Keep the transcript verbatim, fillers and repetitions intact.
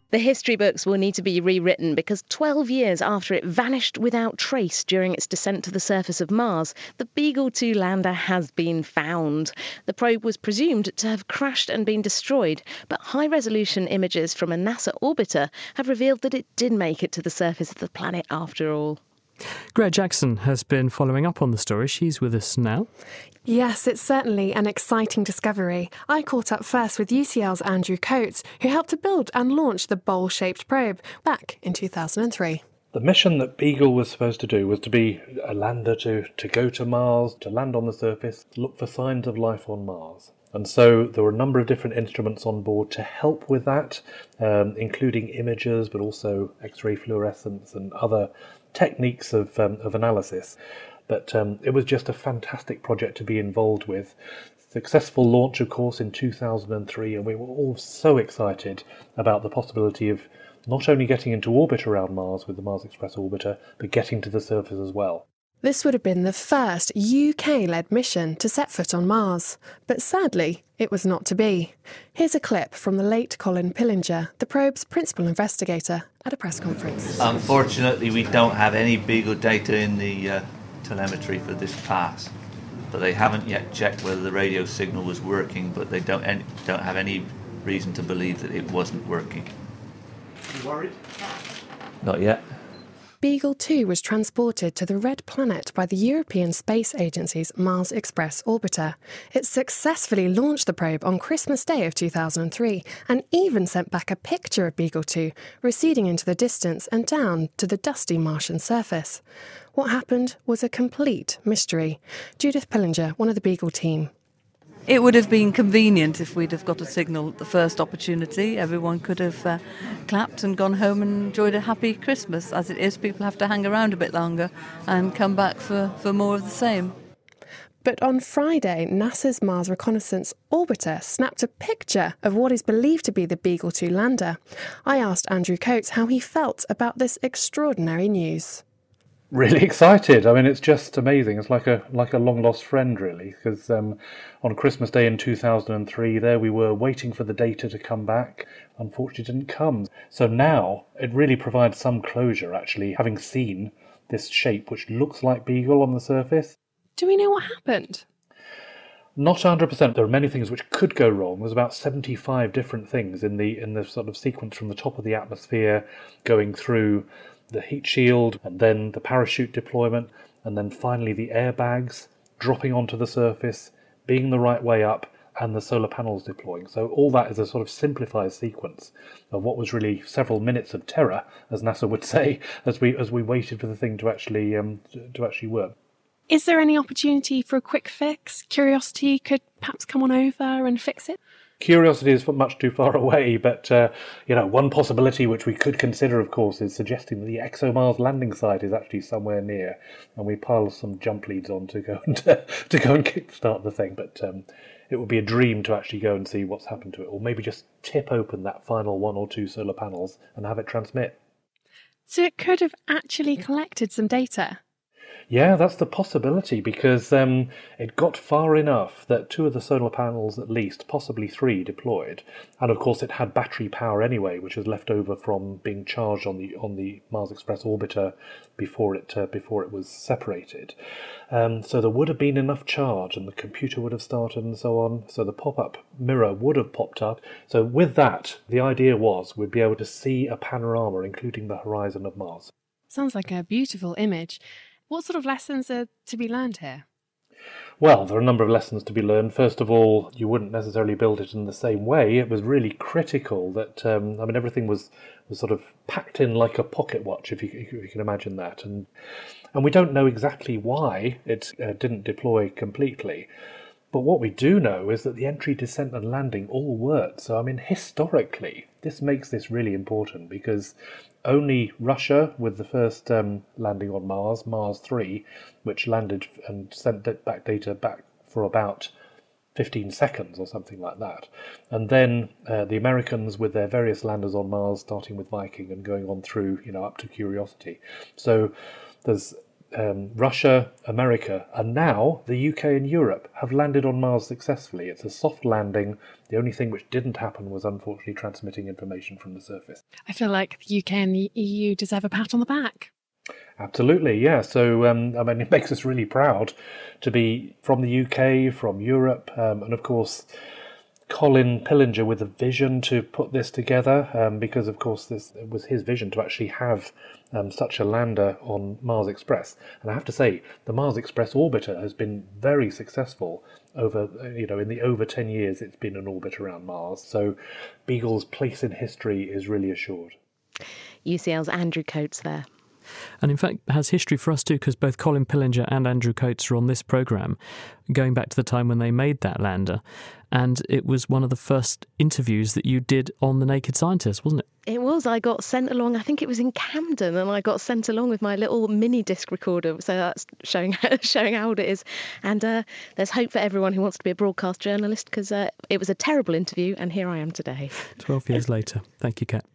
The history books will need to be rewritten because twelve years after it vanished without trace during its descent to the surface of Mars, the Beagle two lander has been found. The probe was presumed to have crashed and been destroyed, but high-resolution images from a NASA orbiter have revealed that it did make it to the surface of the planet after all. Greta Jackson has been following up on the story. She's with us now. Yes, it's certainly an exciting discovery. I caught up first with U C L's Andrew Coates, who helped to build and launch the bowl-shaped probe back in two thousand three. The mission that Beagle was supposed to do was to be a lander to, to go to Mars, to land on the surface, look for signs of life on Mars. And so there were a number of different instruments on board to help with that, um, including imagers, but also X-ray fluorescence and other techniques of, um, of analysis. But um, it was just a fantastic project to be involved with. Successful launch, of course, in two thousand three, and we were all so excited about the possibility of not only getting into orbit around Mars with the Mars Express orbiter, but getting to the surface as well. This would have been the first U K-led mission to set foot on Mars, but sadly, it was not to be. Here's a clip from the late Colin Pillinger, the probe's principal investigator, at a press conference. Unfortunately, we don't have any Beagle data in the uh, telemetry for this pass, but they haven't yet checked whether the radio signal was working, but they don't, any, don't have any reason to believe that it wasn't working. You worried? Not yet. Beagle two was transported to the Red Planet by the European Space Agency's Mars Express orbiter. It successfully launched the probe on Christmas Day of two thousand three and even sent back a picture of Beagle two receding into the distance and down to the dusty Martian surface. What happened was a complete mystery. Judith Pillinger, one of the Beagle team. It would have been convenient if we'd have got a signal at the first opportunity. Everyone could have uh, clapped and gone home and enjoyed a happy Christmas. As it is, people have to hang around a bit longer and come back for, for more of the same. But on Friday, NASA's Mars Reconnaissance Orbiter snapped a picture of what is believed to be the Beagle two lander. I asked Andrew Coates how he felt about this extraordinary news. Really excited. I mean, it's just amazing. It's like a like a long lost friend, really, because um, on Christmas Day in two thousand three, there we were waiting for the data to come back. Unfortunately, it didn't come. So now it really provides some closure, actually, having seen this shape which looks like Beagle on the surface. Do we know what happened? Not one hundred percent. There are many things which could go wrong. There's about seventy-five different things in the in the sort of sequence from the top of the atmosphere going through the heat shield, and then the parachute deployment, and then finally the airbags dropping onto the surface, being the right way up, and the solar panels deploying. So all that is a sort of simplified sequence of what was really several minutes of terror, as NASA would say, as we as we waited for the thing to actually um, to actually work. Is there any opportunity for a quick fix? Curiosity could perhaps come on over and fix it? Curiosity is much too far away, but uh, you know, one possibility which we could consider, of course, is suggesting that the ExoMars landing site is actually somewhere near, and we pile some jump leads on to go and to go and kickstart the thing. But um, it would be a dream to actually go and see what's happened to it, or maybe just tip open that final one or two solar panels and have it transmit. So it could have actually collected some data. Yeah, that's the possibility, because um, it got far enough that two of the solar panels, at least, possibly three, deployed. And of course it had battery power anyway, which was left over from being charged on the on the Mars Express orbiter before it uh, before it was separated. Um, so there would have been enough charge, and the computer would have started and so on. So the pop-up mirror would have popped up. So with that, the idea was we'd be able to see a panorama, including the horizon of Mars. Sounds like a beautiful image. What sort of lessons are to be learned here? Well, there are a number of lessons to be learned. First of all, you wouldn't necessarily build it in the same way. It was really critical that, um, I mean, everything was, was sort of packed in like a pocket watch, if you, if you can imagine that. And and we don't know exactly why it uh, didn't deploy completely. But what we do know is that the entry, descent and landing all worked. So, I mean, historically, this makes this really important, because only Russia, with the first um, landing on Mars, Mars three, which landed and sent back data back for about fifteen seconds or something like that. And then uh, the Americans with their various landers on Mars, starting with Viking and going on through, you know, up to Curiosity. So there's um, Russia, America, and now the U K and Europe have landed on Mars successfully. It's a soft landing. The only thing which didn't happen was unfortunately transmitting information from the surface. I feel like the U K and the E U deserve a pat on the back. Absolutely, yeah. So, um, I mean, it makes us really proud to be from the U K, from Europe, um, and of course, Colin Pillinger with a vision to put this together, um, because, of course, this it was his vision to actually have um, such a lander on Mars Express. And I have to say, the Mars Express orbiter has been very successful over, you know, in the over ten years it's been in orbit around Mars. So Beagle's place in history is really assured. U C L's Andrew Coates there. And in fact has history for us too, because both Colin Pillinger and Andrew Coates are on this programme, going back to the time when they made that lander. And it was one of the first interviews that you did on The Naked Scientist, wasn't it? It was. I got sent along, I think it was in Camden, and I got sent along with my little mini disc recorder. So that's showing showing how old it is. And uh, there's hope for everyone who wants to be a broadcast journalist, because uh, it was a terrible interview, and here I am today. Twelve years later. Thank you, Kat.